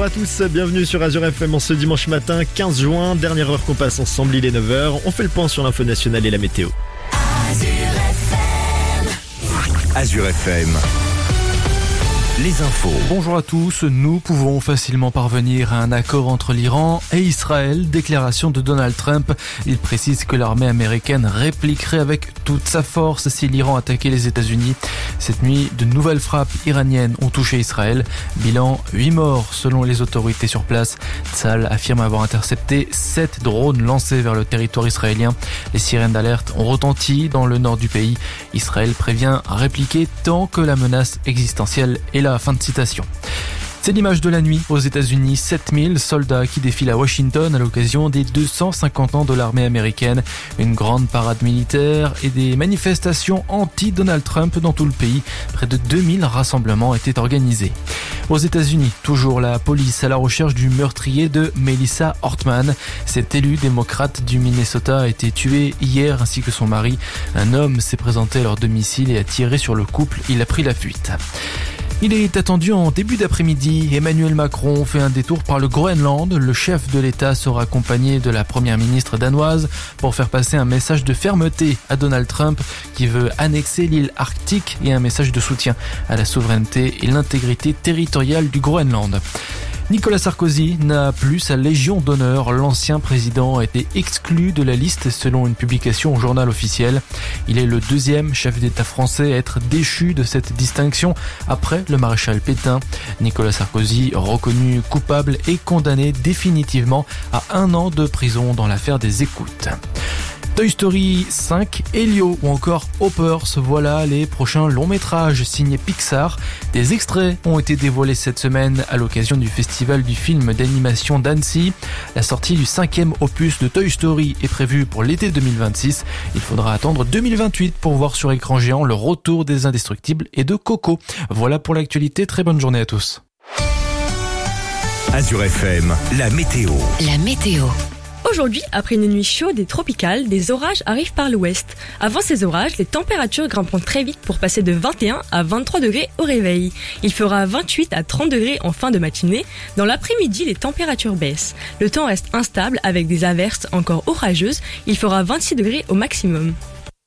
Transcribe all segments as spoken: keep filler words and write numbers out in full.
à tous, bienvenue sur Azure F M en ce dimanche matin quinze juin, dernière heure qu'on passe ensemble, il est neuf heures, on fait le point sur l'info nationale et la météo. Azure F M. Azure F M. Les infos. Bonjour à tous, nous pouvons facilement parvenir à un accord entre l'Iran et Israël. Déclaration de Donald Trump. Il précise que l'armée américaine répliquerait avec toute sa force si l'Iran attaquait les États-Unis. Cette nuit, de nouvelles frappes iraniennes ont touché Israël. Bilan, huit morts selon les autorités sur place. Tsahal affirme avoir intercepté sept drones lancés vers le territoire israélien. Les sirènes d'alerte ont retenti dans le nord du pays. Israël prévient répliquer tant que la menace existentielle est la fin de citation. C'est l'image de la nuit aux États-Unis. sept mille soldats qui défilent à Washington à l'occasion des deux cent cinquante ans de l'armée américaine. Une grande parade militaire et des manifestations anti-Donald Trump dans tout le pays. Près de deux mille rassemblements étaient organisés. Aux États-Unis, toujours la police à la recherche du meurtrier de Melissa Hortman. Cet élu démocrate du Minnesota a été tué hier ainsi que son mari. Un homme s'est présenté à leur domicile et a tiré sur le couple. Il a pris la fuite. Il est attendu en début d'après-midi. Emmanuel Macron fait un détour par le Groenland. Le chef de l'État sera accompagné de la première ministre danoise pour faire passer un message de fermeté à Donald Trump qui veut annexer l'île arctique et un message de soutien à la souveraineté et l'intégrité territoriale du Groenland. Nicolas Sarkozy n'a plus sa Légion d'honneur. L'ancien président a été exclu de la liste selon une publication au journal officiel. Il est le deuxième chef d'État français à être déchu de cette distinction après le maréchal Pétain. Nicolas Sarkozy, reconnu coupable et condamné définitivement à un an de prison dans l'affaire des écoutes. Toy Story cinq, Elio ou encore Hoppers, voilà les prochains longs métrages signés Pixar. Des extraits ont été dévoilés cette semaine à l'occasion du festival du film d'animation d'Annecy. La sortie du cinquième opus de Toy Story est prévue pour l'été deux mille vingt-six. Il faudra attendre deux mille vingt-huit pour voir sur écran géant le retour des Indestructibles et de Coco. Voilà pour l'actualité, très bonne journée à tous. Azure F M, la météo. La météo. Aujourd'hui, après une nuit chaude et tropicale, des orages arrivent par l'ouest. Avant ces orages, les températures grimperont très vite pour passer de vingt et un à vingt-trois degrés au réveil. Il fera vingt-huit à trente degrés en fin de matinée. Dans l'après-midi, les températures baissent. Le temps reste instable avec des averses encore orageuses. Il fera vingt-six degrés au maximum.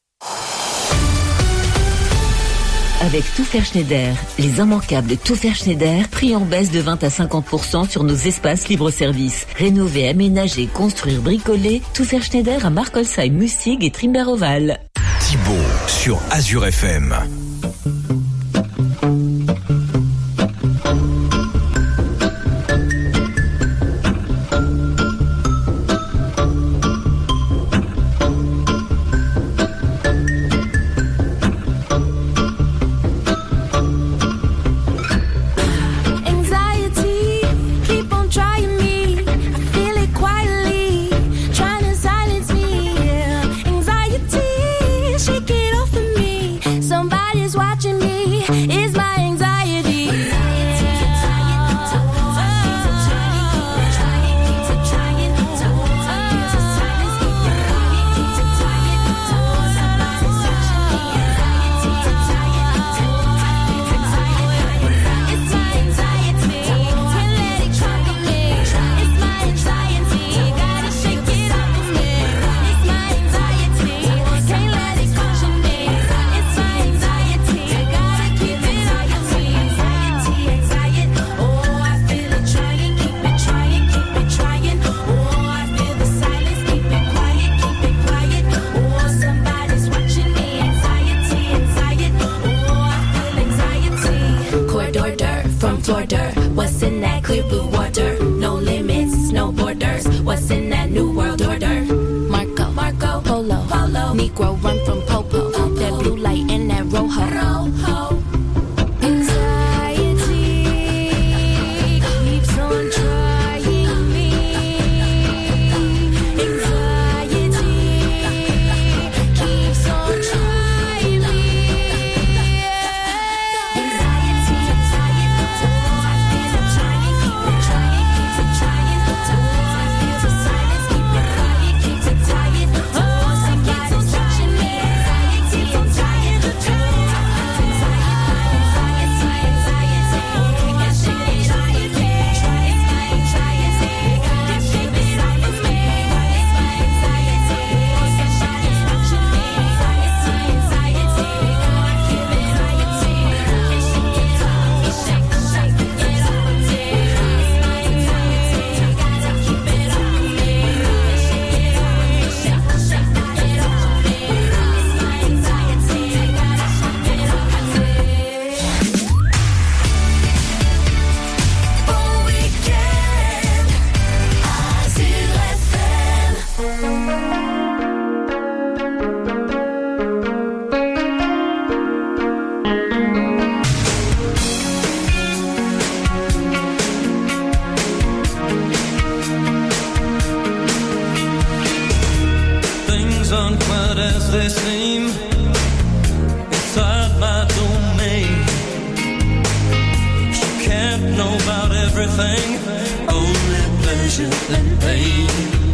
Avec Tout Faire Schneider, les immanquables Tout Faire Schneider, prix en baisse de vingt à cinquante pour cent sur nos espaces libre-service. Rénover, aménager, construire, bricoler, Tout Faire Schneider à Markolsheim, Mussig et Trimber-Oval. Thibaut sur Azure F M. Somebody things aren't quite as they seem inside my domain. You can't know about everything, only pleasure and pain.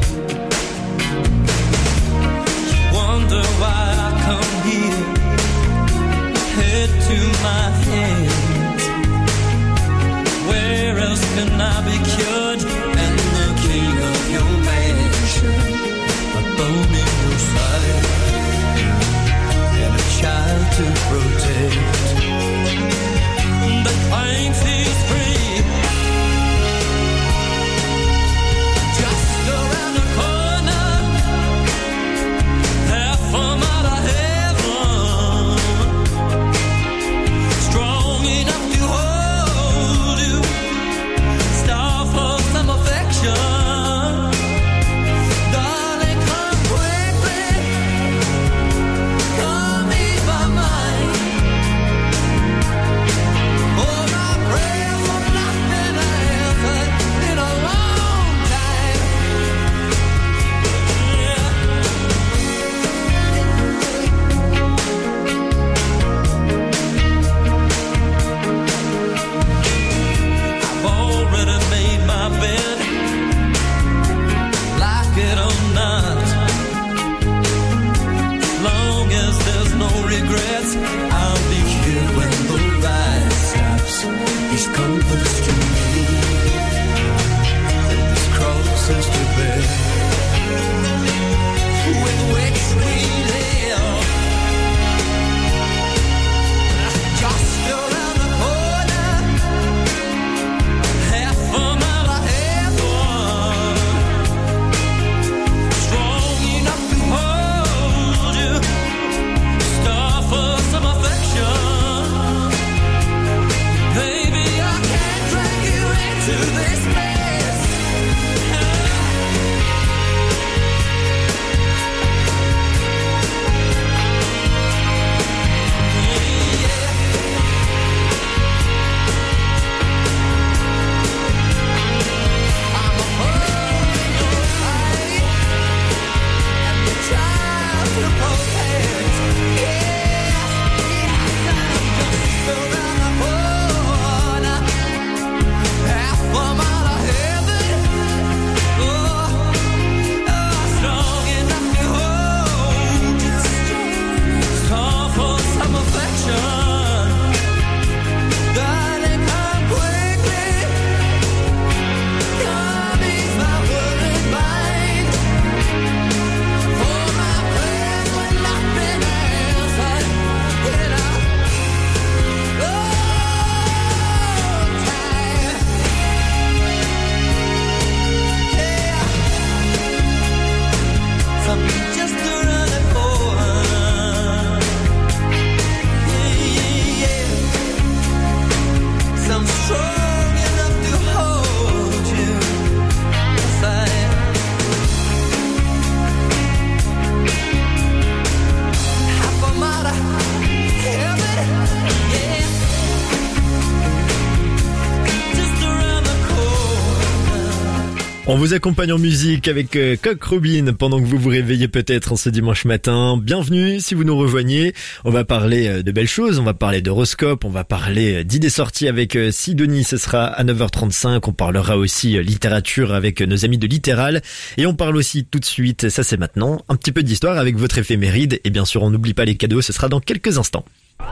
You wonder why I come here, head to my hands. Where else can I be cured? And the king of your mansion, a bone in your side, and a child to protect. But claims he's free, just around the corner, half a mile of heaven, strong enough to hold you, star for some affection. Regrets, I'll be here when the ride stops. He's comforts to me, and his crosses to bear, with which we live. Just around the corner, half a mile of heaven, strong enough to hold you, for some affection. Baby, I can't drag you into this mess. I'm a fool in your sight, and the child to protect. Yeah. On vous accompagne en musique avec euh, Coq Robin pendant que vous vous réveillez peut-être en ce dimanche matin. Bienvenue si vous nous rejoignez. On va parler euh, de belles choses, on va parler d'horoscope, on va parler euh, d'idées sorties avec euh, Sidonie, ce sera à neuf heures trente-cinq. On parlera aussi euh, littérature avec euh, nos amis de Littéral. Et on parle aussi tout de suite, ça c'est maintenant, un petit peu d'histoire avec votre éphéméride. Et bien sûr on n'oublie pas les cadeaux, ce sera dans quelques instants.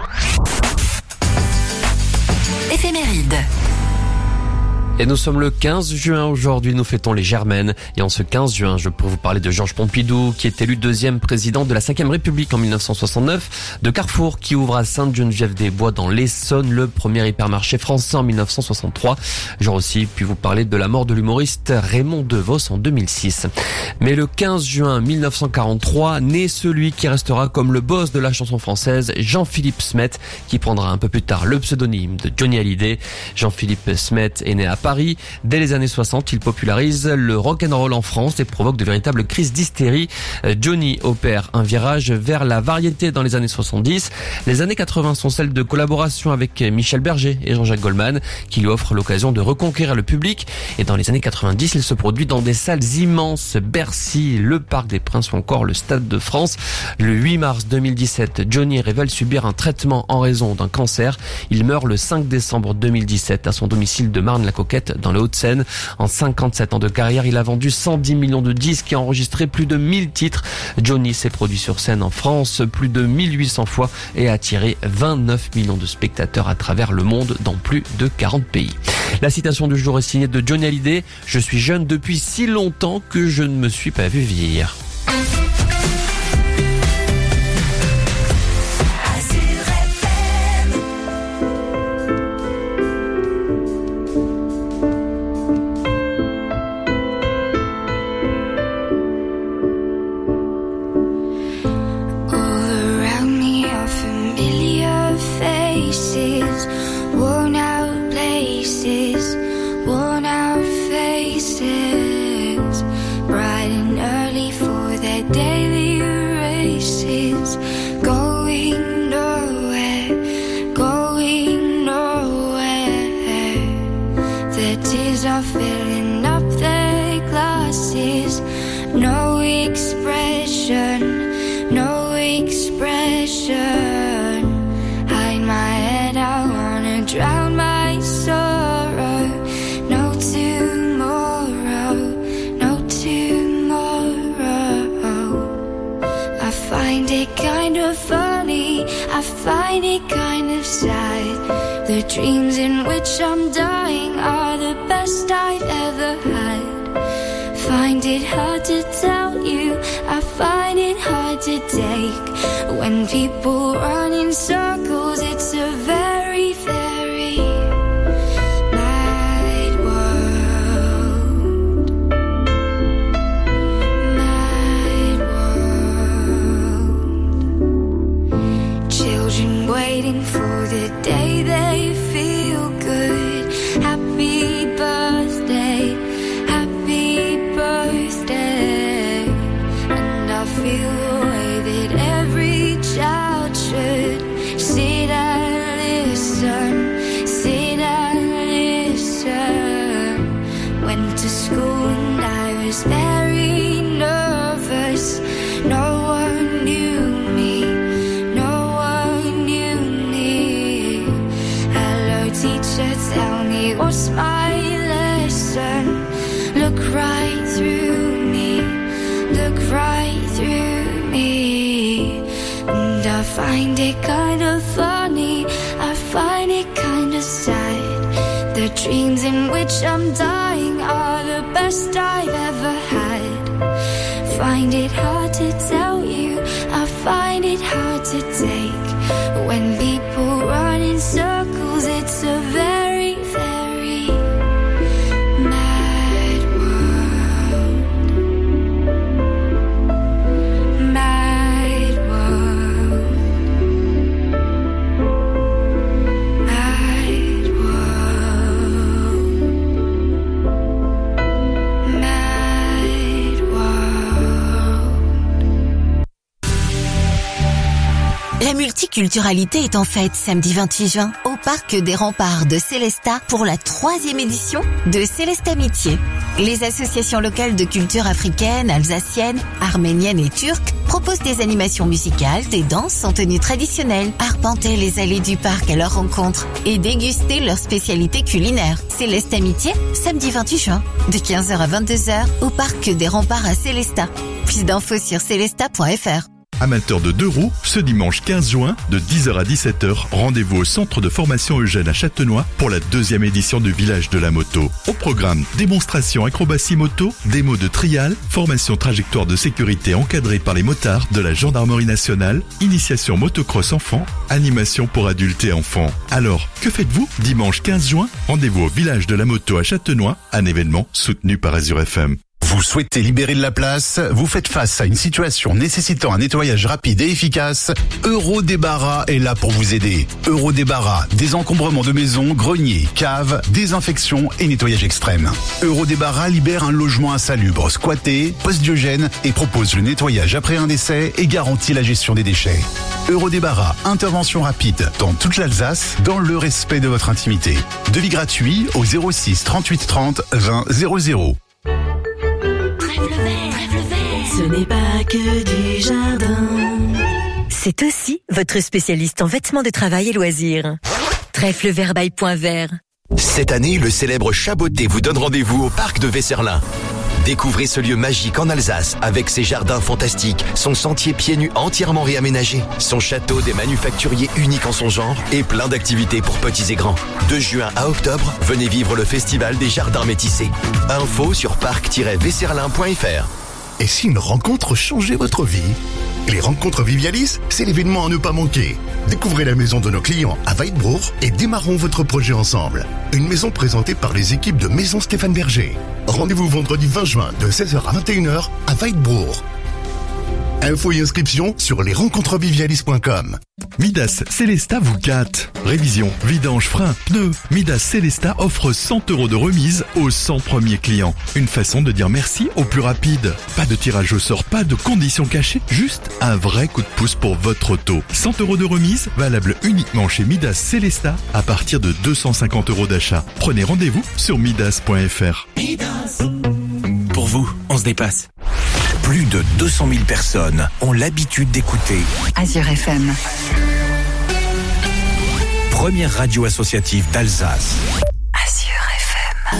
Éphéméride. Et nous sommes le quinze juin aujourd'hui, nous fêtons les Germaines. Et en ce quinze juin, je peux vous parler de Georges Pompidou, qui est élu deuxième président de la cinquième République en mille neuf cent soixante-neuf, de Carrefour, qui ouvre à Sainte-Geneviève-des-Bois dans l'Essonne le premier hypermarché français en mille neuf cent soixante-trois. J'aurais aussi pu vous parler de la mort de l'humoriste Raymond DeVos en deux mille six. Mais le quinze juin mille neuf cent quarante-trois, naît celui qui restera comme le boss de la chanson française, Jean-Philippe Smet, qui prendra un peu plus tard le pseudonyme de Johnny Hallyday. Jean-Philippe Smet est né à Paris Paris. Dès les années soixante, il popularise le rock'n'roll en France et provoque de véritables crises d'hystérie. Johnny opère un virage vers la variété dans les années soixante-dix. Les années quatre-vingts sont celles de collaboration avec Michel Berger et Jean-Jacques Goldman, qui lui offrent l'occasion de reconquérir le public. Et dans les années quatre-vingt-dix, il se produit dans des salles immenses, Bercy, le Parc des Princes ou encore le Stade de France. Le huit mars deux mille dix-sept, Johnny révèle subir un traitement en raison d'un cancer. Il meurt le cinq décembre deux mille dix-sept à son domicile de Marne-la-Coquette dans les Hauts-de-Seine. En cinquante-sept ans de carrière, il a vendu cent dix millions de disques et enregistré plus de mille titres. Johnny s'est produit sur scène en France plus de mille huit cents fois et a attiré vingt-neuf millions de spectateurs à travers le monde dans plus de quarante pays. La citation du jour est signée de Johnny Hallyday. Je suis jeune depuis si longtemps que je ne me suis pas vu vieillir. Filling up their glasses, no expression, no expression. Hide my head, I wanna drown my sorrow. No tomorrow, no tomorrow. I find it kind of funny, I find it kind of sad. The dreams in which I'm dying are the best I've ever had. Find it hard to tell you, I find it hard to take. When people run in circles, it's a very, very mad world. Mad world. Children waiting for the day they feel good. Happy birthday, happy birthday. And I feel the way that every child should. Sit and listen, sit and listen. Went to school and I was very nervous. No one knew me, no one knew me. Hello teacher, tell me what's my lesson. Look right through me, look right through me. And I find it kind of funny, I find it kind of sad. The dreams in which I'm dying are the best I've ever had. Find it hard to tell you, I find it hard to take. When people run in circles, it's a very, very mad world. Mad world. Mad world. Mad world. La multiculturalité est en fête samedi vingt-huit juin au Parc des Remparts de Célestat pour la troisième édition de Céleste Amitié. Les associations locales de culture africaine, alsacienne, arménienne et turque proposent des animations musicales, des danses en tenue traditionnelle, arpenter les allées du parc à leur rencontre et déguster leurs spécialités culinaires. Céleste Amitié, samedi vingt-huit juin, de quinze heures à vingt-deux heures au Parc des Remparts à Célestat. Plus d'infos sur célestat point f r. Amateurs de deux roues, ce dimanche quinze juin, de dix heures à dix-sept heures, rendez-vous au centre de formation Eugène à Châtenois pour la deuxième édition du Village de la Moto. Au programme, démonstration acrobatie moto, démo de trial, formation trajectoire de sécurité encadrée par les motards de la Gendarmerie nationale, initiation motocross enfant, animation pour adultes et enfants. Alors, que faites-vous dimanche quinze juin? Rendez-vous au Village de la Moto à Châtenois, un événement soutenu par Azure F M. Vous souhaitez libérer de la place? Vous faites face à une situation nécessitant un nettoyage rapide et efficace? Eurodébarras est là pour vous aider. Eurodébarras, désencombrement de maisons, greniers, caves, désinfection et nettoyage extrême. Eurodébarras libère un logement insalubre, squatté, post-diogène et propose le nettoyage après un décès et garantit la gestion des déchets. Eurodébarras, intervention rapide dans toute l'Alsace, dans le respect de votre intimité. Devis gratuit au zéro six trente-huit trente vingt zéro zéro. Ce n'est pas que du jardin. C'est aussi votre spécialiste en vêtements de travail et loisirs. Trèfle Vert by Point Vert. Cette année, le célèbre Chaboté vous donne rendez-vous au parc de Weserlin. Découvrez ce lieu magique en Alsace avec ses jardins fantastiques, son sentier pieds nus entièrement réaménagé, son château des manufacturiers unique en son genre et plein d'activités pour petits et grands. De juin à octobre, venez vivre le festival des jardins métissés. Info sur parc tiret weserlin point f r. Et si une rencontre changeait votre vie? Les rencontres Vivialis, c'est l'événement à ne pas manquer. Découvrez la maison de nos clients à Weidbruch et démarrons votre projet ensemble. Une maison présentée par les équipes de Maison Stéphane Berger. Rendez-vous vendredi vingt juin de seize heures à vingt et une heures à Weidbruch. Infos et inscriptions sur les rencontres vivialis point com. Midas Célesta vous gâte. Révision, vidange, frein, pneus. Midas Célesta offre cent euros de remise aux cent premiers clients. Une façon de dire merci au plus rapide. Pas de tirage au sort, pas de conditions cachées, juste un vrai coup de pouce pour votre auto. cent euros de remise, valable uniquement chez Midas Célesta à partir de deux cent cinquante euros d'achat. Prenez rendez-vous sur midas point f r. Midas. Pour vous, on se dépasse. Plus de deux cent mille personnes ont l'habitude d'écouter Azure F M. Première radio associative d'Alsace. Azure F M.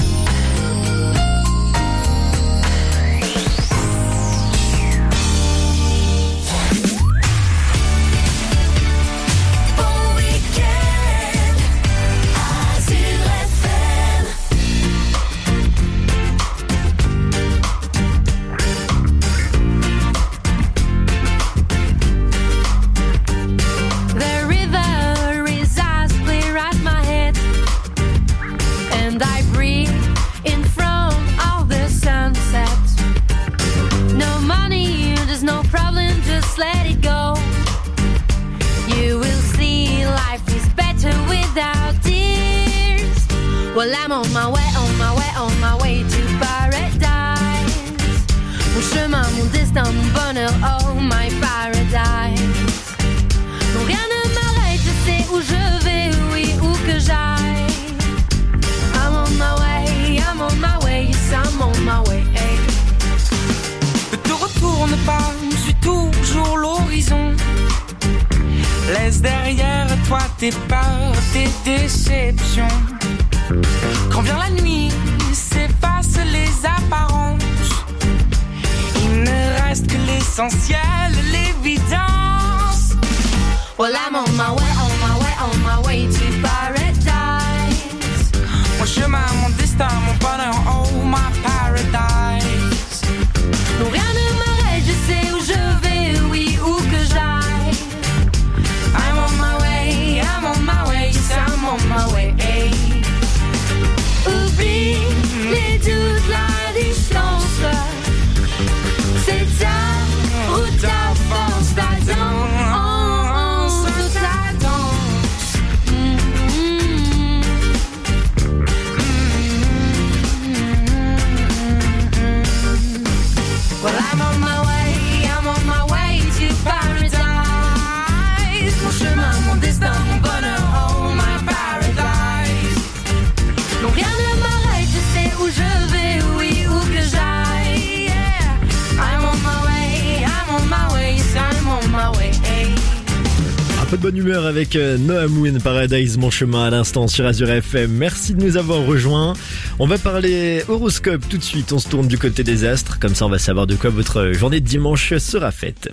Let it go. You will see life is better without tears. Well, I'm on my way, on my way, on my way to paradise. Mon chemin, mon destin, mon bonheur, oh my paradise. Non, rien ne m'arrête, je sais où je vais, oui, où que j'aille. I'm on my way, I'm on my way, yes, I'm on my way. Hey. Ne te retourne pas, suis toujours l'horizon. Laisse derrière toi tes peurs, tes déceptions. Quand vient la nuit, s'effacent les apparences. Il ne reste que l'essentiel, l'évidence. Well, I'm on my way, on my way, on my way to paradise. Mon chemin, mon destin, mon bonheur, oh my paradise. Non, rien ne m'arrête, je sais où je vais, oui, où que j'aille. I'm on my way, I'm on my way, yes, I'm on my way. Oublie les doutes, la distance. C'est ta route, ta force, ta danse, ta danse. Mm-hmm. Well, I'm on my way, I'm on my way to paradise. Mon chemin, mon destin, mon bonheur, oh my paradise. Non, rien ne m'arrête, je sais où je vais, oui, où que j'aille. Yeah. I'm on my way, I'm on my way, yes, I'm on my way. Un peu de bonne humeur avec Noah Moon, Paradise, mon chemin à l'instant sur Azure F M. Merci de nous avoir rejoints. On va parler horoscope tout de suite. On se tourne du côté des astres. Comme ça, on va savoir de quoi votre journée de dimanche sera faite.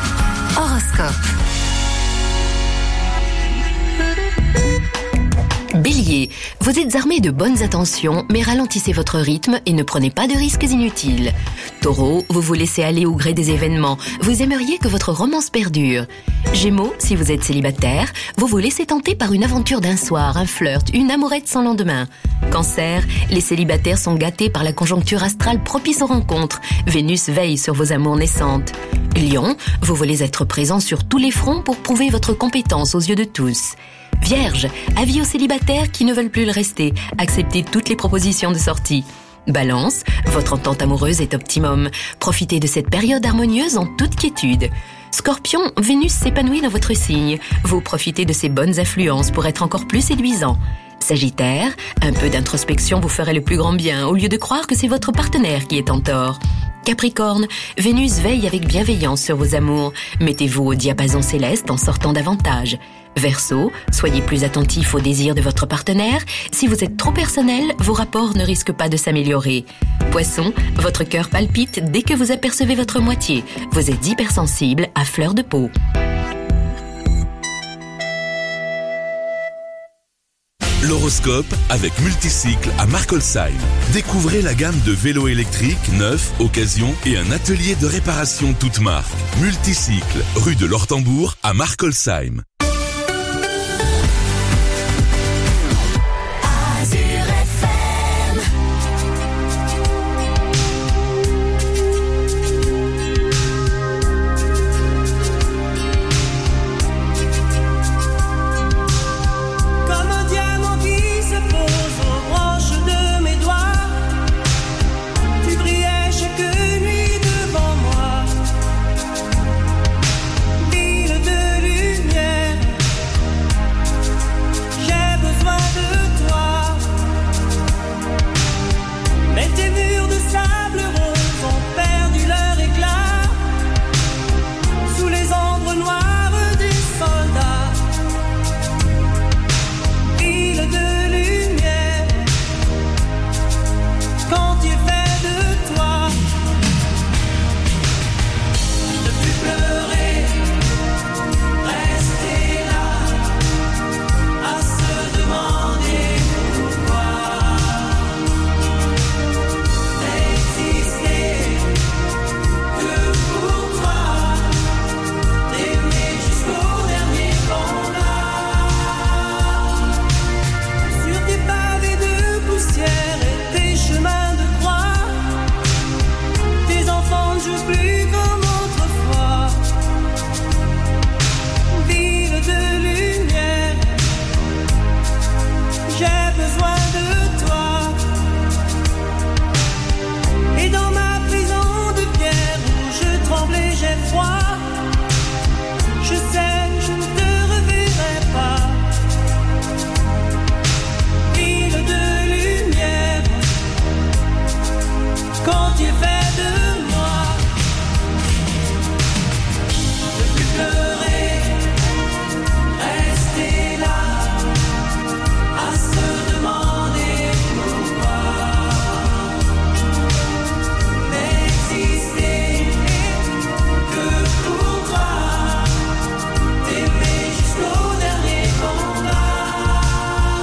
Horoscope. Bélier, vous êtes armé de bonnes intentions, mais ralentissez votre rythme et ne prenez pas de risques inutiles. Taureau, vous vous laissez aller au gré des événements. Vous aimeriez que votre romance perdure. Gémeaux, si vous êtes célibataire, vous vous laissez tenter par une aventure d'un soir, un flirt, une amourette sans lendemain. Cancer, les célibataires sont gâtés par la conjoncture astrale propice aux rencontres. Vénus veille sur vos amours naissantes. Lion, vous voulez être présent sur tous les fronts pour prouver votre compétence aux yeux de tous. Vierge, avis aux célibataires qui ne veulent plus le rester. Acceptez toutes les propositions de sortie. Balance, votre entente amoureuse est optimum. Profitez de cette période harmonieuse en toute quiétude. Scorpion, Vénus s'épanouit dans votre signe. Vous profitez de ses bonnes influences pour être encore plus séduisant. Sagittaire, un peu d'introspection vous ferait le plus grand bien, au lieu de croire que c'est votre partenaire qui est en tort. Capricorne, Vénus veille avec bienveillance sur vos amours. Mettez-vous au diapason céleste en sortant davantage. Verseau, soyez plus attentif aux désirs de votre partenaire. Si vous êtes trop personnel, vos rapports ne risquent pas de s'améliorer. Poisson, votre cœur palpite dès que vous apercevez votre moitié. Vous êtes hypersensible à fleur de peau. L'horoscope avec Multicycle à Markolsheim. Découvrez la gamme de vélos électriques, neufs, occasion et un atelier de réparation toute marque. Multicycle, rue de l'Hortembourg à Markolsheim.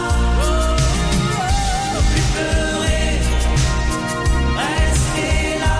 Restez là.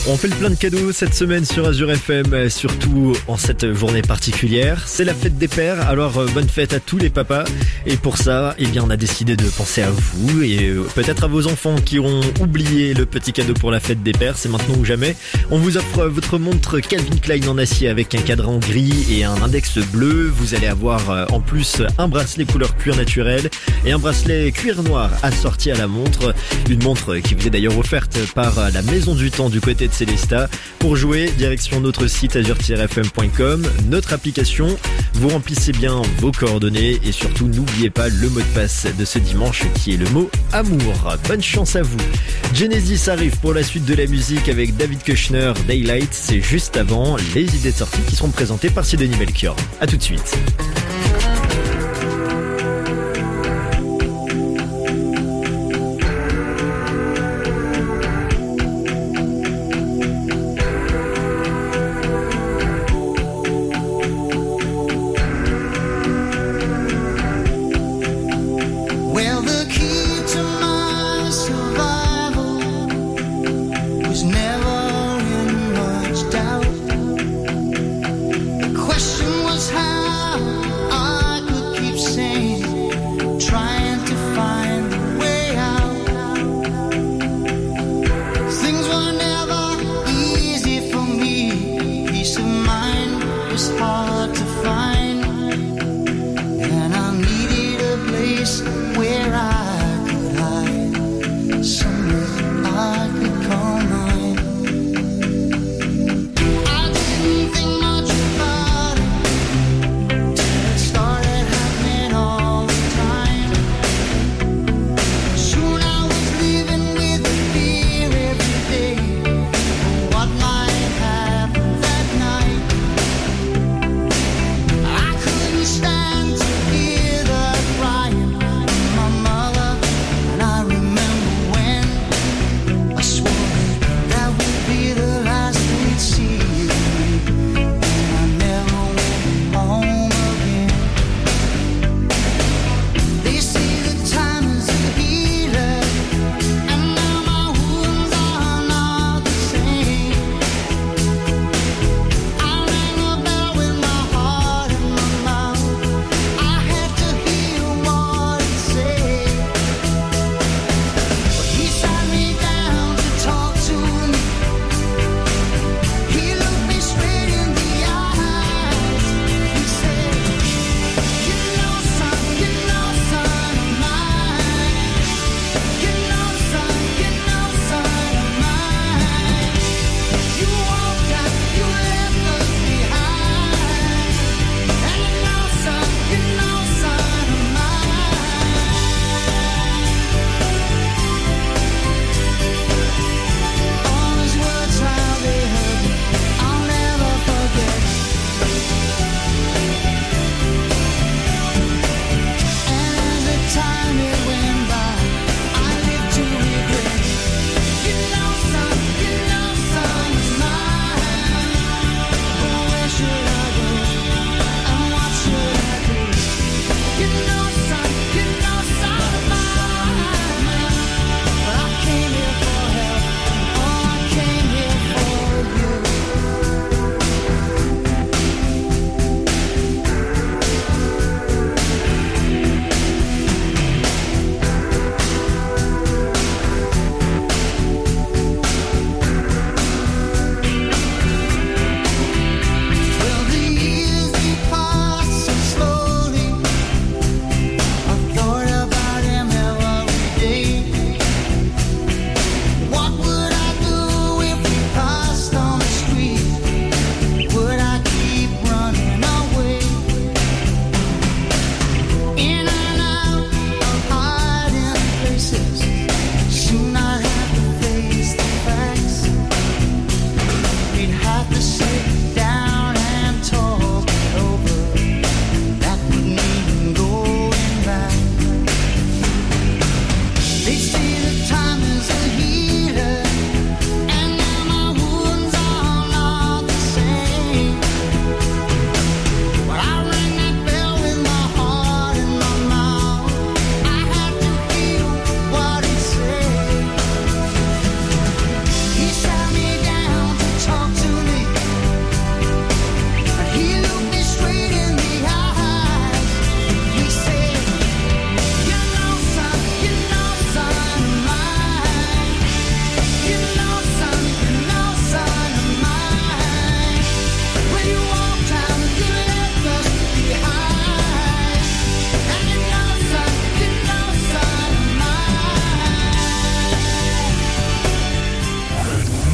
On fait le plein de cadeaux cette semaine sur Azure F M, surtout en cette journée particulière. C'est la fête des pères, alors euh, bonne fête à tous les papas. Et pour ça, eh bien, on a décidé de penser à vous et euh, peut-être à vos enfants qui ont oublié le petit cadeau pour la fête des pères. C'est maintenant ou jamais. On vous offre votre montre Calvin Klein en acier avec un cadran gris et un index bleu. Vous allez avoir euh, en plus un bracelet couleur cuir naturel et un bracelet cuir noir assorti à la montre. Une montre qui vous est d'ailleurs offerte par la Maison du Temps du côté de Célestat. Pour jouer, direction notre site azure tiret f m point com, notre application. Vous remplissez bien vos coordonnées et surtout n'oubliez pas le mot de passe de ce dimanche qui est le mot amour. Bonne chance à vous. Genesis arrive pour la suite de la musique avec David Kushner, Daylight. C'est juste avant les idées de sortie qui seront présentées par Sidonie Melchior. A tout de suite. Question was how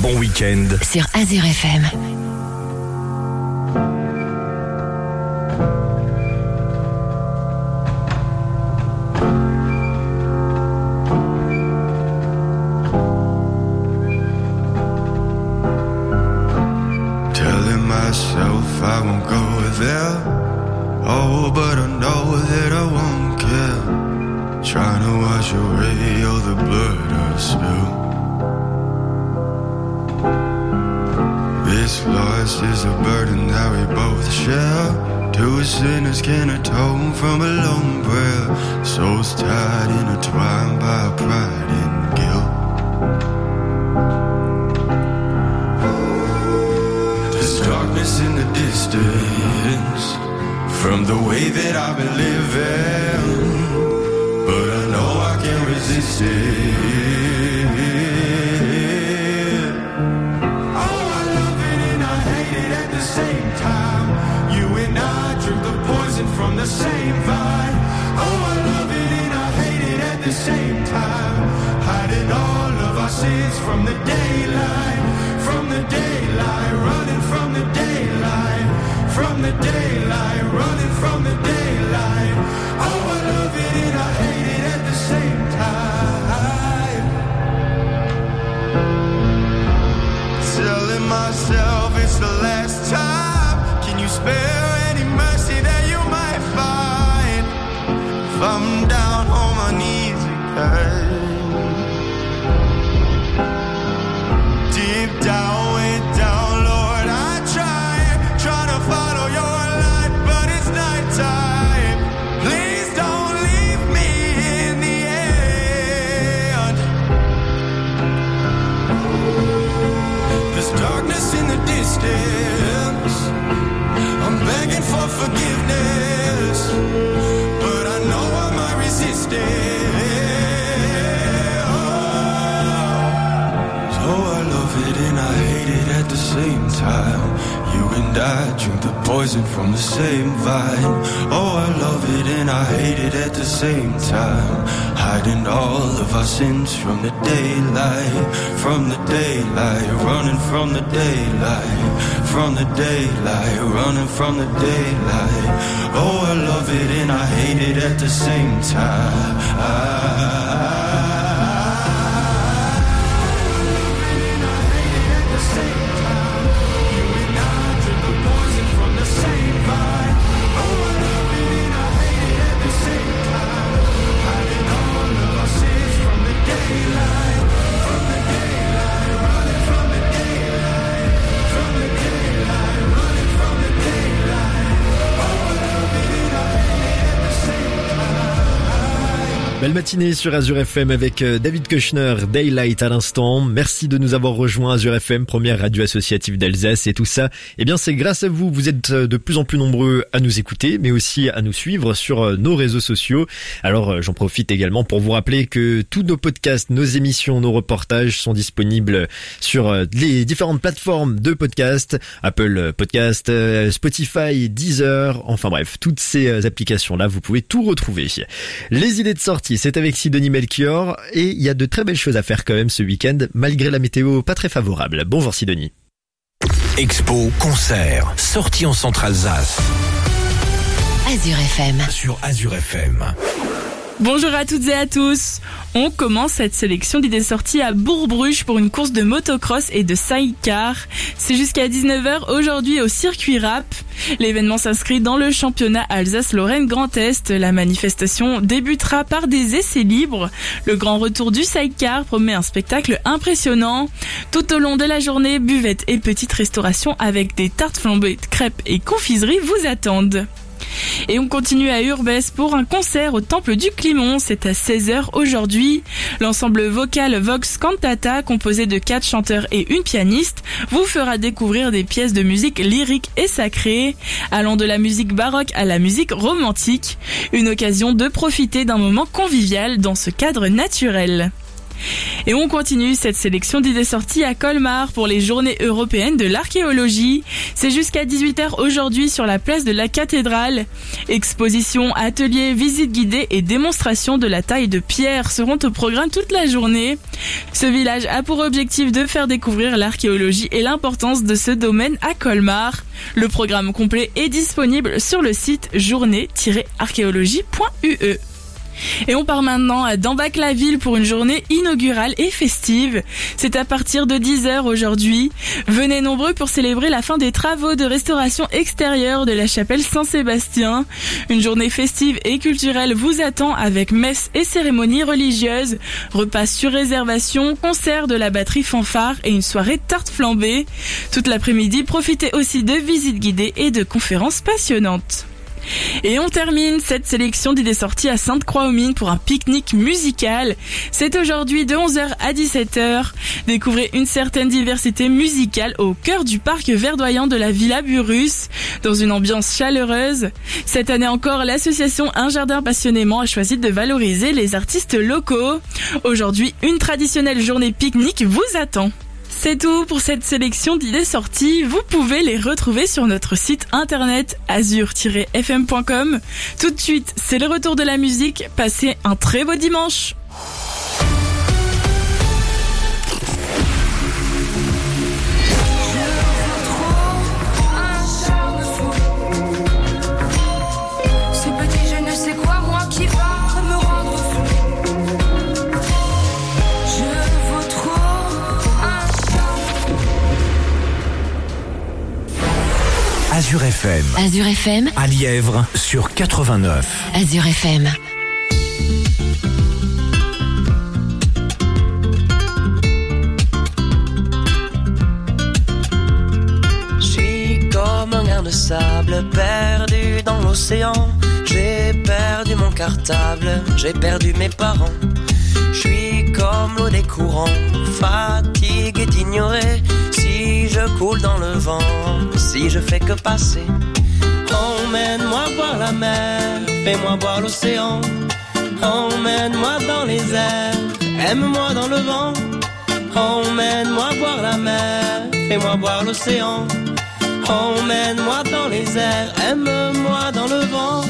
bon week-end sur Azure F M. Telling myself I won't go there. Oh, but I know that I won't care. Trying to wash away all the blood I spill. This loss is a burden that we both share. Two sinners can atone from a lone prayer. Souls tied, intertwined by pride and guilt. There's darkness in the distance from the way that I've been living, but I know I can't resist it. Oh, I love it and I hate it at the same time. You and I drink the poison from the same vine. Oh, I love it and I hate it at the same time. Hiding all of our sins from the daylight, from the daylight, running from the daylight, from the daylight, running from the daylight. Oh, I love it and I hate it at the same time. Telling myself it's the last time. Can you spare any mercy that you might find? If I'm down on my knees again, deep down, way down, Lord, I try, try to follow your light, but it's nighttime. Please don't leave me in the end. There's darkness in the distance. I'm begging for forgiveness, but I know I might resist it. Oh, I love it and I hate it at the same time. You and I drink the poison from the same vine. Oh, I love it and I hate it at the same time. Hiding all of our sins from the daylight, from the daylight, running from the daylight, from the daylight, running from the daylight. Oh, I love it and I hate it at the same time. I Belle matinée sur Azure F M avec David Kushner, Daylight à l'instant. Merci de nous avoir rejoints. Azure F M, première radio associative d'Alsace, et tout ça, eh bien c'est grâce à vous. Vous êtes de plus en plus nombreux à nous écouter, mais aussi à nous suivre sur nos réseaux sociaux. Alors j'en profite également pour vous rappeler que tous nos podcasts, nos émissions, nos reportages sont disponibles sur les différentes plateformes de podcasts, Apple Podcast, Spotify, Deezer, enfin bref, toutes ces applications-là, vous pouvez tout retrouver. Les idées de sortie, c'est avec Sidonie Melchior, et il y a de très belles choses à faire quand même ce week-end, malgré la météo pas très favorable. Bonjour Sidonie. Expo, concert, sortie en Centre-Alsace. Azure F M. Sur Azure F M. Bonjour à toutes et à tous. On commence cette sélection d'idées sorties à Bourg-Bruges pour une course de motocross et de sidecar. C'est jusqu'à dix-neuf heures aujourd'hui au circuit rap. L'événement s'inscrit dans le championnat Alsace-Lorraine Grand Est. La manifestation débutera par des essais libres. Le grand retour du sidecar promet un spectacle impressionnant. Tout au long de la journée, buvettes et petites restaurations avec des tartes flambées, crêpes et confiseries vous attendent. Et on continue à Urbès pour un concert au Temple du Climont. C'est à seize heures aujourd'hui. L'ensemble vocal Vox Cantata, composé de quatre chanteurs et une pianiste, vous fera découvrir des pièces de musique lyrique et sacrée, allant de la musique baroque à la musique romantique. Une occasion de profiter d'un moment convivial dans ce cadre naturel. Et on continue cette sélection d'idées sorties à Colmar pour les journées européennes de l'archéologie. C'est jusqu'à dix-huit heures aujourd'hui sur la place de la cathédrale. Expositions, ateliers, visites guidées et démonstrations de la taille de pierre seront au programme toute la journée. Ce village a pour objectif de faire découvrir l'archéologie et l'importance de ce domaine à Colmar. Le programme complet est disponible sur le site journée tiret archéologie point u e. Et on part maintenant à Dambac-la-Ville pour une journée inaugurale et festive. C'est à partir de dix heures aujourd'hui. Venez nombreux pour célébrer la fin des travaux de restauration extérieure de la chapelle Saint-Sébastien. Une journée festive et culturelle vous attend avec messe et cérémonies religieuses, repas sur réservation, concert de la batterie fanfare et une soirée tarte flambée. Toute l'après-midi, profitez aussi de visites guidées et de conférences passionnantes. Et on termine cette sélection d'idées sorties à Sainte-Croix-aux-Mines pour un pique-nique musical. C'est aujourd'hui de onze heures à dix-sept heures. Découvrez une certaine diversité musicale au cœur du parc verdoyant de la Villa Burrus, dans une ambiance chaleureuse. Cette année encore, l'association Un Jardin Passionnément a choisi de valoriser les artistes locaux. Aujourd'hui, une traditionnelle journée pique-nique vous attend. C'est tout pour cette sélection d'idées sorties. Vous pouvez les retrouver sur notre site internet azur tiret f m point com. Tout de suite, c'est le retour de la musique. Passez un très beau dimanche. Azur F M. Azur F M. À Lièvre sur quatre-vingt-neuf. Azur F M. Je suis comme un grain de sable perdu dans l'océan. J'ai perdu mon cartable, j'ai perdu mes parents. Je suis comme l'eau des courants, fatigué d'ignorer. Si je coule dans le vent, si je fais que passer. Emmène-moi voir la mer, fais-moi voir l'océan. Emmène-moi dans les airs, aime-moi dans le vent. Emmène-moi voir la mer, fais-moi voir l'océan. Emmène-moi dans les airs, aime-moi dans le vent.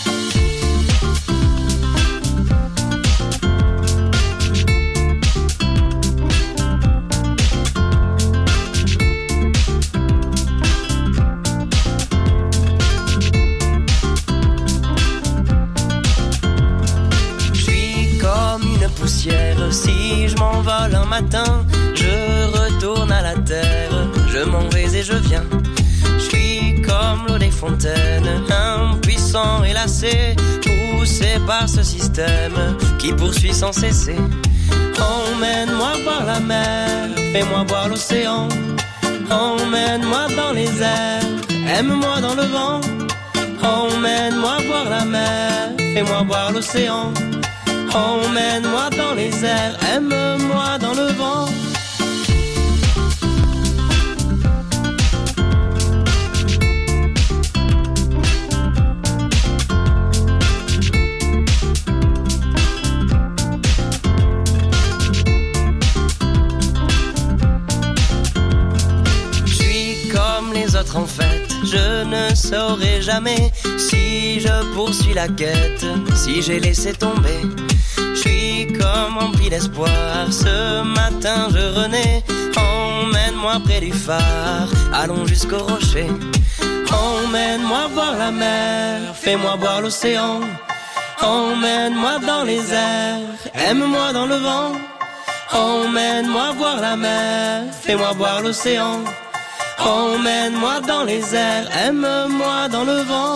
Si je m'envole un matin, je retourne à la terre. Je m'en vais et je viens. Je suis comme l'eau des fontaines, impuissant et lassé, poussé par ce système qui poursuit sans cesser. Emmène-moi voir la mer, fais-moi voir l'océan. Emmène-moi dans les airs, aime-moi dans le vent. Emmène-moi voir la mer, fais-moi voir l'océan. Emmène-moi dans les airs, aime-moi dans le vent. Je suis comme les autres en fait, je ne saurai jamais si je poursuis la quête, si j'ai laissé tomber. Je suis comme rempli d'espoir, ce matin je renais. Emmène-moi près du phare, allons jusqu'au rocher. Emmène-moi voir la mer, fais-moi voir l'océan. Emmène-moi dans les airs, aime-moi dans le vent. Emmène-moi voir la mer, fais-moi voir l'océan. Emmène-moi dans les airs, aime-moi dans le vent.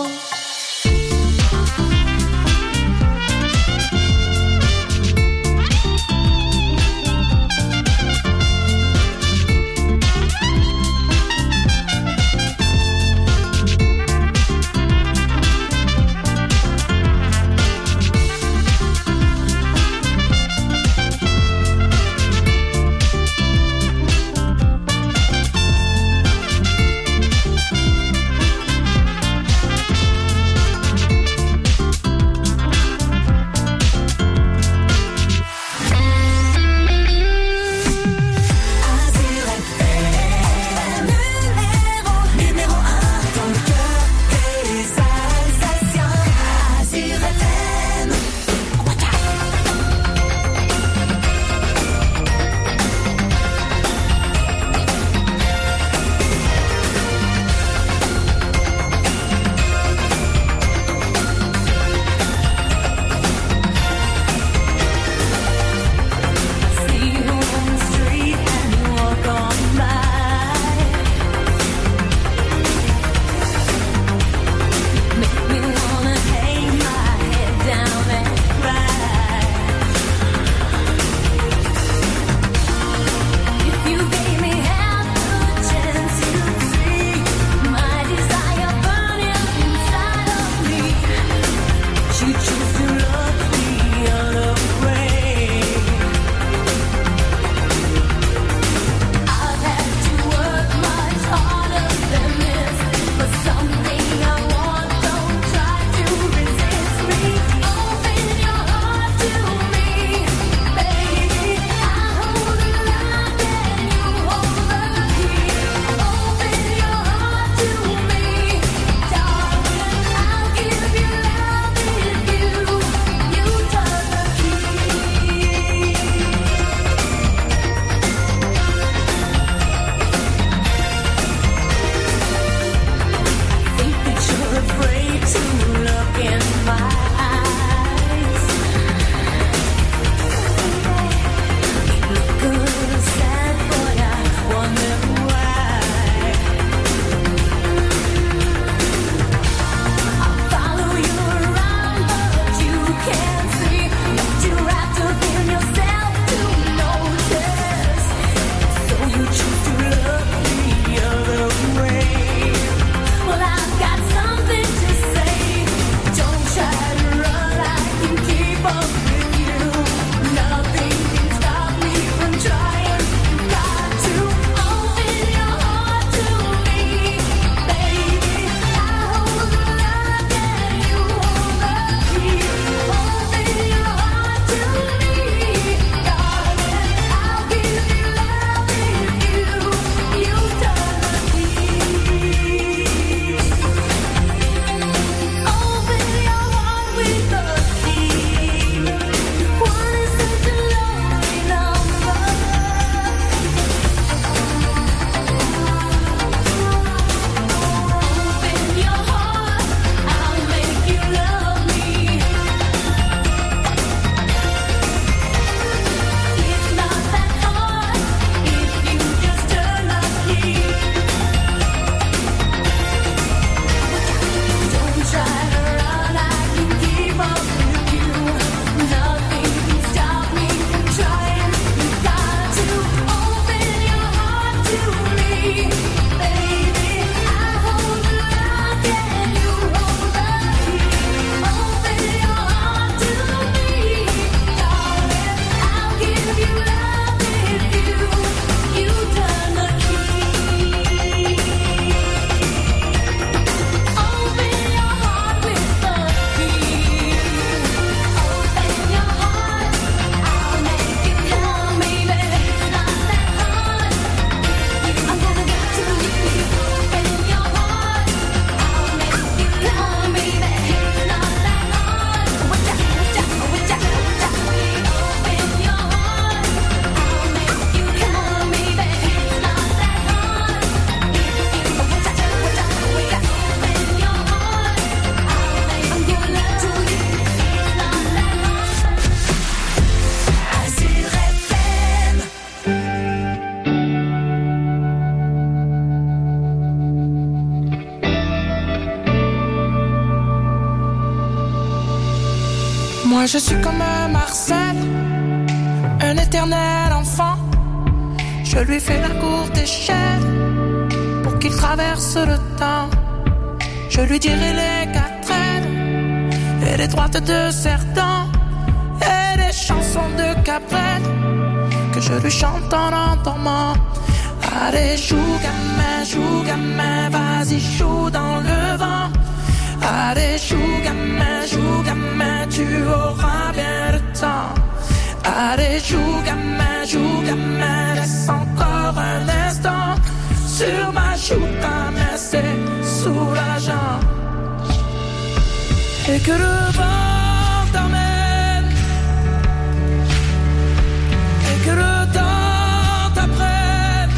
je suis comme Marcel, un éternel enfant. Je lui fais la courte échelle pour qu'il traverse le temps. Je lui dirai les quatre ailes et les droites de Cerdan et les chansons de Cabrel que je lui chante en endormant. Allez, joue gamin, joue gamin, vas-y, joue dans le vent. Allez, joue gamin, joue gamin, tu auras bien le temps. Allez, joue gamin, joue gamin, laisse encore un instant. Sur ma joue, ta main, c'est soulageant. Et que le vent t'emmène, et que le temps t'apprenne,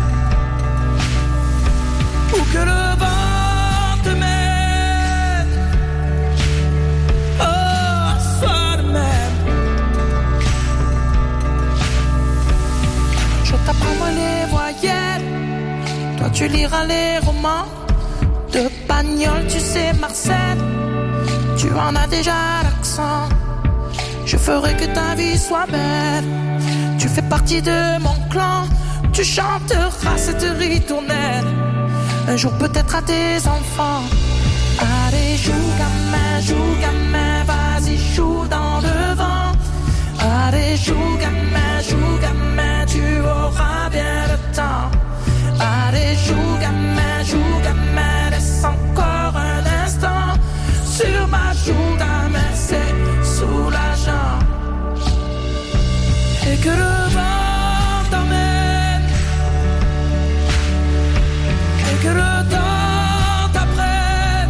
ou que le vent te mène. Oh, sois le même. Je t'apprendrai les voyelles, toi tu liras les romans. De bagnole, tu sais Marcel, tu en as déjà l'accent. Je ferai que ta vie soit belle. Tu fais partie de mon clan. Tu chanteras cette ritournelle un jour peut-être à tes enfants. Allez, joue gamin, joue gamin, vas-y, joue dans le vent. Allez, joue gamin, joue gamin, tu auras bien le temps. Allez, joue gamin, joue gamin, laisse encore un instant. Sur ma joue, ta main, c'est soulageant. Et que le vent t'emmène, et que le temps t'apprenne,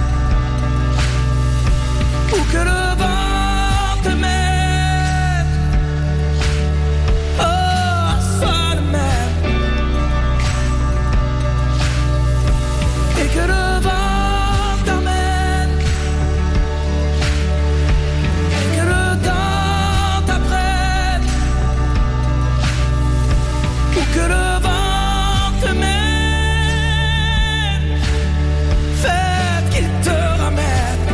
ou que le vent te mène. Oh, sois le même. Et que le vent que le vent te mène, faites qu'il te ramène.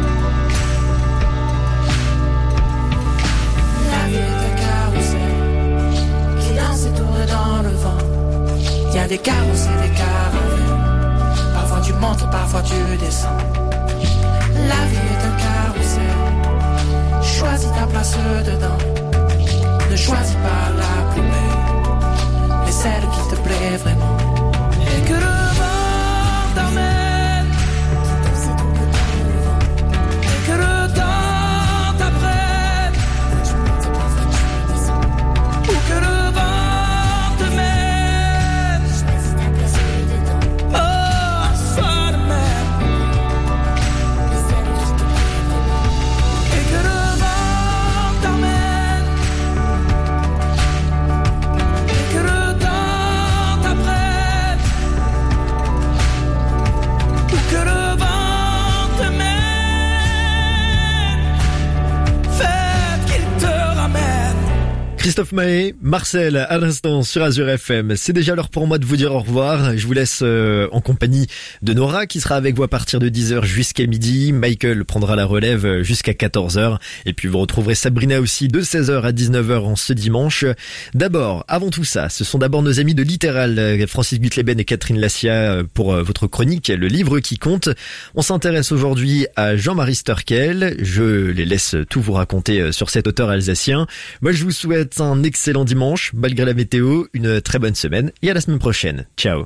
La vie est un carrousel qui danse et tourne dans le vent. Il y a des carrousels et des caravelles, parfois tu montes, parfois tu descends. La vie est un carrousel, choisis ta place dedans. Ne choisis pas la plus belle, mais celle qui te plaît vraiment. Et que le vent t'emmène, et que le temps t'apprenne, ou que le vent te mène. Oh, sois le même. Et que le vent t'emmène. Christophe Mahé, Marcel, à l'instant sur Azure F M. C'est déjà l'heure pour moi de vous dire au revoir. Je vous laisse euh, en compagnie de Nora qui sera avec vous à partir de dix heures jusqu'à midi. Michael prendra la relève jusqu'à quatorze heures. Et puis vous retrouverez Sabrina aussi de seize heures à dix-neuf heures en ce dimanche. D'abord, avant tout ça, ce sont d'abord nos amis de Littéral, Francis Gutleben et Catherine Lassia pour votre chronique, le livre qui compte. On s'intéresse aujourd'hui à Jean-Marie Sturkel. Je les laisse tout vous raconter sur cet auteur alsacien. Moi, je vous souhaite un excellent dimanche, malgré la météo, une très bonne semaine et à la semaine prochaine. Ciao.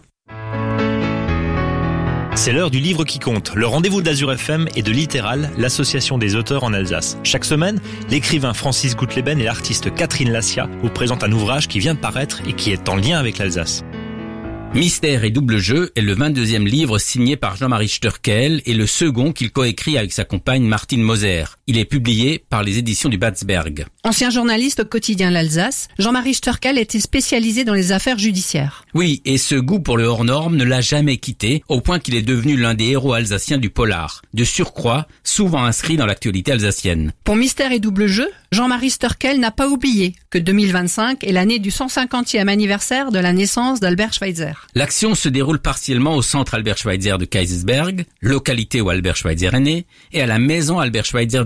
C'est l'heure du livre qui compte, le rendez-vous d'Azure F M et de Littéral, l'association des auteurs en Alsace. Chaque semaine, l'écrivain Francis Gutleben et l'artiste Catherine Lassia vous présentent un ouvrage qui vient de paraître et qui est en lien avec l'Alsace. Mystère et double jeu est le vingt-deuxième livre signé par Jean-Marie Sturkel et le second qu'il coécrit avec sa compagne Martine Moser. Il est publié par les éditions du Batsberg. Ancien journaliste au quotidien L'Alsace, Jean-Marie Sturkel était spécialisé dans les affaires judiciaires. Oui, et ce goût pour le hors-norme ne l'a jamais quitté, au point qu'il est devenu l'un des héros alsaciens du polar. De surcroît, souvent inscrit dans l'actualité alsacienne. Pour Mystère et double jeu, Jean-Marie Sturkel n'a pas oublié que deux mille vingt-cinq est l'année du cent cinquantième anniversaire de la naissance d'Albert Schweitzer. L'action se déroule partiellement au centre Albert Schweitzer de Kaysersberg, localité où Albert Schweitzer est né, et à la maison Albert Schweitzer de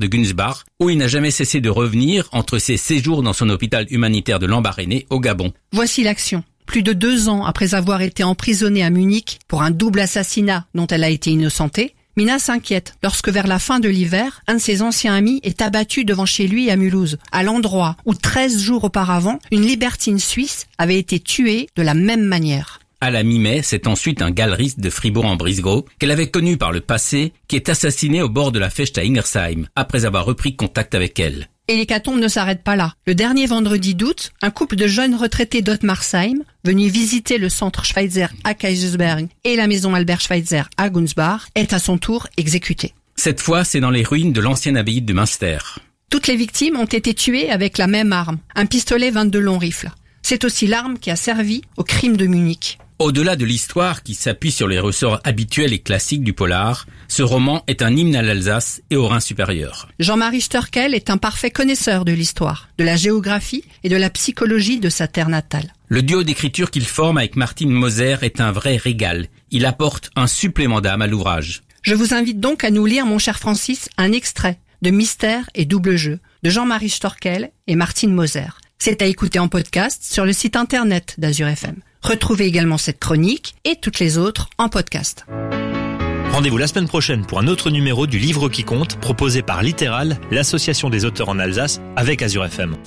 Gunsbach, où il n'a jamais cessé de revenir entre ses séjours dans son hôpital humanitaire de Lambaréné au Gabon. Voici l'action. Plus de deux ans après avoir été emprisonnée à Munich pour un double assassinat dont elle a été innocentée, Mina s'inquiète lorsque vers la fin de l'hiver, un de ses anciens amis est abattu devant chez lui à Mulhouse, à l'endroit où treize jours auparavant, une libertine suisse avait été tuée de la même manière. À la mi-mai, c'est ensuite un galeriste de Fribourg-en-Brisgau, qu'elle avait connu par le passé, qui est assassiné au bord de la Fecht à Ingersheim, après avoir repris contact avec elle. Et l'hécatombe ne s'arrête pas là. Le dernier vendredi d'août, un couple de jeunes retraités d'Ottmarsheim, venus visiter le centre Schweitzer à Kaisersberg et la maison Albert Schweitzer à Gunsbach, est à son tour exécuté. Cette fois, c'est dans les ruines de l'ancienne abbaye de Münster. Toutes les victimes ont été tuées avec la même arme, un pistolet vingt-deux long rifle. C'est aussi l'arme qui a servi au crime de Munich. Au-delà de l'histoire qui s'appuie sur les ressorts habituels et classiques du polar, ce roman est un hymne à l'Alsace et au Rhin supérieur. Jean-Marie Sturkel est un parfait connaisseur de l'histoire, de la géographie et de la psychologie de sa terre natale. Le duo d'écriture qu'il forme avec Martine Moser est un vrai régal. Il apporte un supplément d'âme à l'ouvrage. Je vous invite donc à nous lire, mon cher Francis, un extrait de Mystère et double jeu de Jean-Marie Sturkel et Martine Moser. C'est à écouter en podcast sur le site internet d'Azur F M. Retrouvez également cette chronique et toutes les autres en podcast. Rendez-vous la semaine prochaine pour un autre numéro du Livre qui compte, proposé par Littéral, l'association des auteurs en Alsace, avec Azur F M.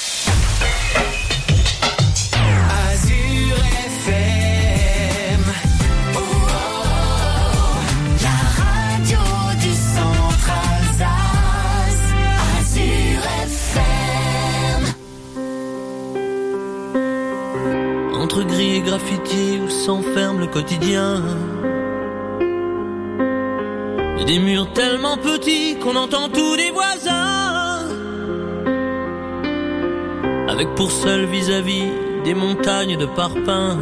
Azur F M. Oh, oh, oh. La radio du centre Alsace. Azur F M. Entre gris et graffiti où s'enferme le quotidien, et des murs tellement petits qu'on entend tous des voisins, avec pour seul vis-à-vis des montagnes de parpaings,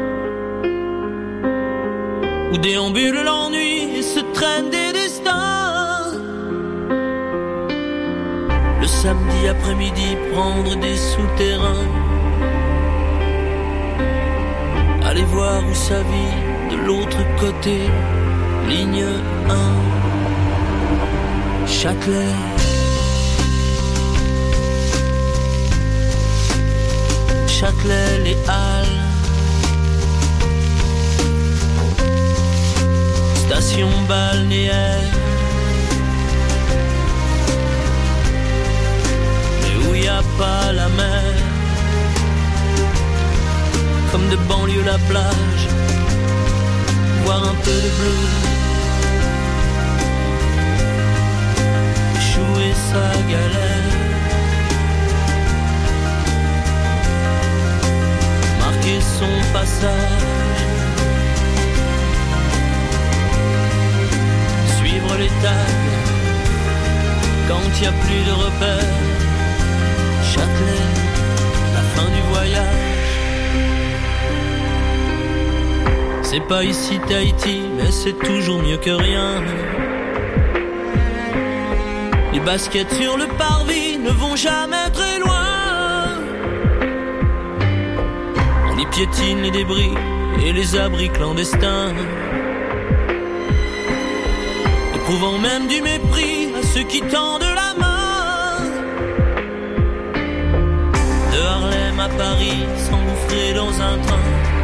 où déambule l'ennui et se traînent des destins. Le samedi après-midi, prendre des souterrains, aller voir où ça vit de l'autre côté, ligne un, Châtelet. Châtelet, les Halles, station balnéaire, mais où y a pas la mer, comme de banlieue la plage, voir un peu de bleu, échouer sa galère, marquer son passage, suivre les tags quand y a plus de repères. Châtelet, la fin du voyage. C'est pas ici Tahiti, mais c'est toujours mieux que rien. Les baskets sur le parvis ne vont jamais très loin. On y piétine les débris et les abris clandestins, éprouvant même du mépris à ceux qui tendent la main. De Harlem à Paris, s'engouffrer dans un train,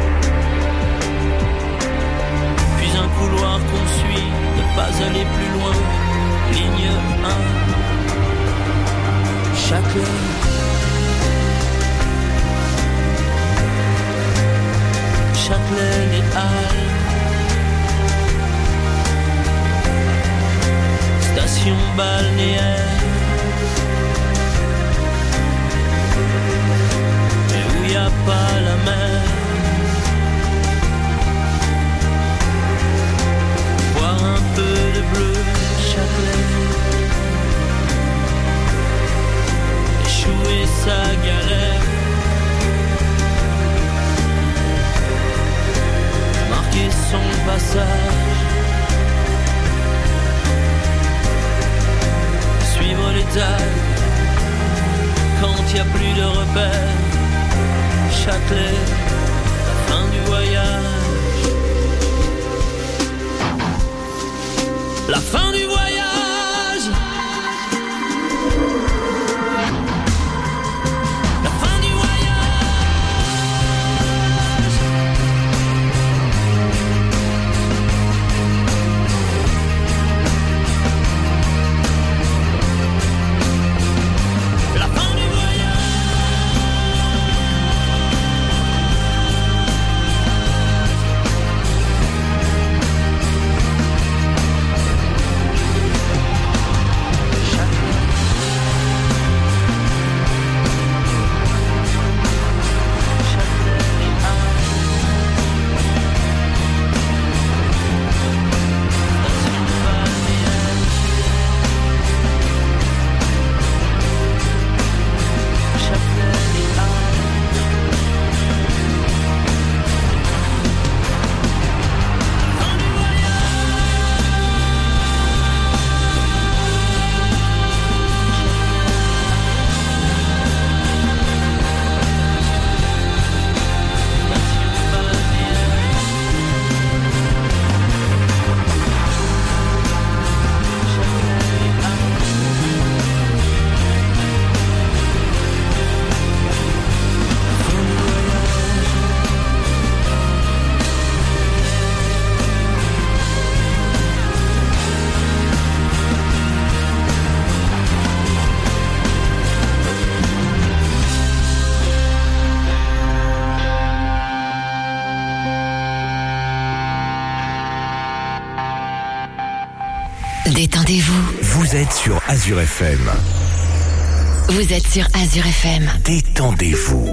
un couloir qu'on suit, ne pas aller plus loin, ligne un, Châtelet. Châtelet, les Halles, station balnéaire, mais où y a pas la mer, un peu de bleu, Châtelet, échouer sa galère, marquer son passage, suivre les tags quand y a plus de repères. Châtelet, la fin du voyage. La fin du voyage. Détendez-vous. Vous êtes sur Azure F M. Vous êtes sur Azure F M. Détendez-vous.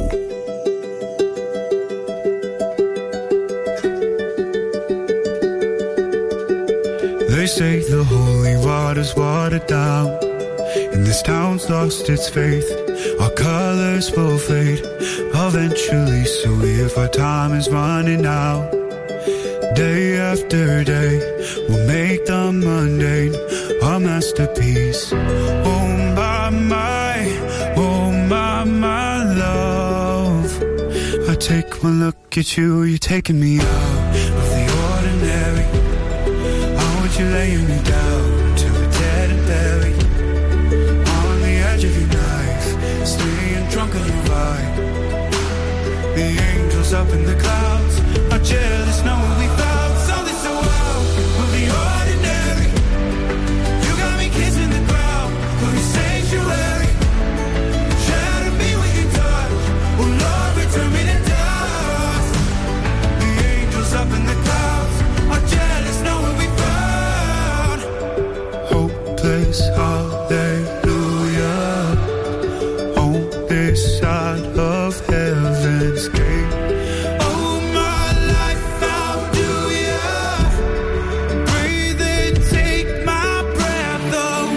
They say the holy water's watered down, and this town's lost its faith. Our colors will fade eventually, so if our time is running out, day after day, we'll make the mundane a masterpiece. Oh my, my, oh my, my love. I take one look at you, you're taking me out of the ordinary. I want you laying me down till we're dead and buried, on the edge of your knife, staying drunk on your vibe. The angels up in the clouds are jealous knowing we found something so wild of the ordinary. You got me kissing the ground for your sanctuary. Shatter me with your touch, oh Lord, return me to dust. The angels up in the clouds are jealous knowing we found hopeless hallelujah on this side of heaven's gate. Oh my life, how do you breathe and take my breath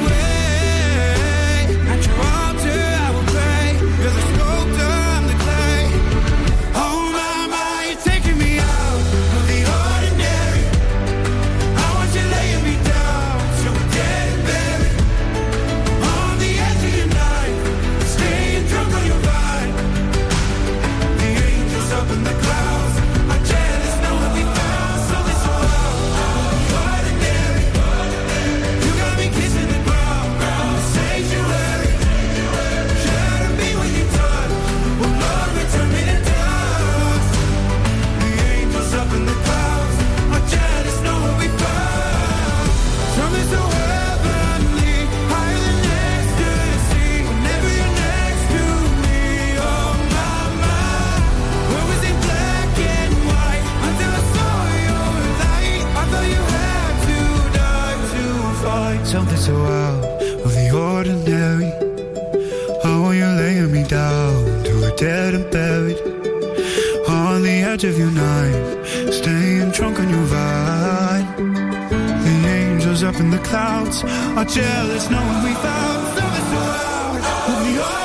away? At your altar I will pray, you're the sculptor, I'm the clay. Oh my, my, you're taking me out of the ordinary. I want you laying me down so we're dead and buried, on the edge of your knife, staying drunk on your vine. The angels up in the clouds are jealous knowing we found something so ordinary. You got me kissing the ground, the sanctuary. Shatter me with your touch, oh Lord, return me to dust. The angels up in the clouds are jealous knowing we found something so heavenly, higher than ecstasy. Whenever you're next to me, oh my, my. Where was it black and white until I saw your light? I thought you had to die to find something so out of the ordinary. I want you laying me down till we're dead and buried, on the edge of your knife, staying drunk on your vine. The angels up in the clouds are jealous knowing we found something so out of the ordinary.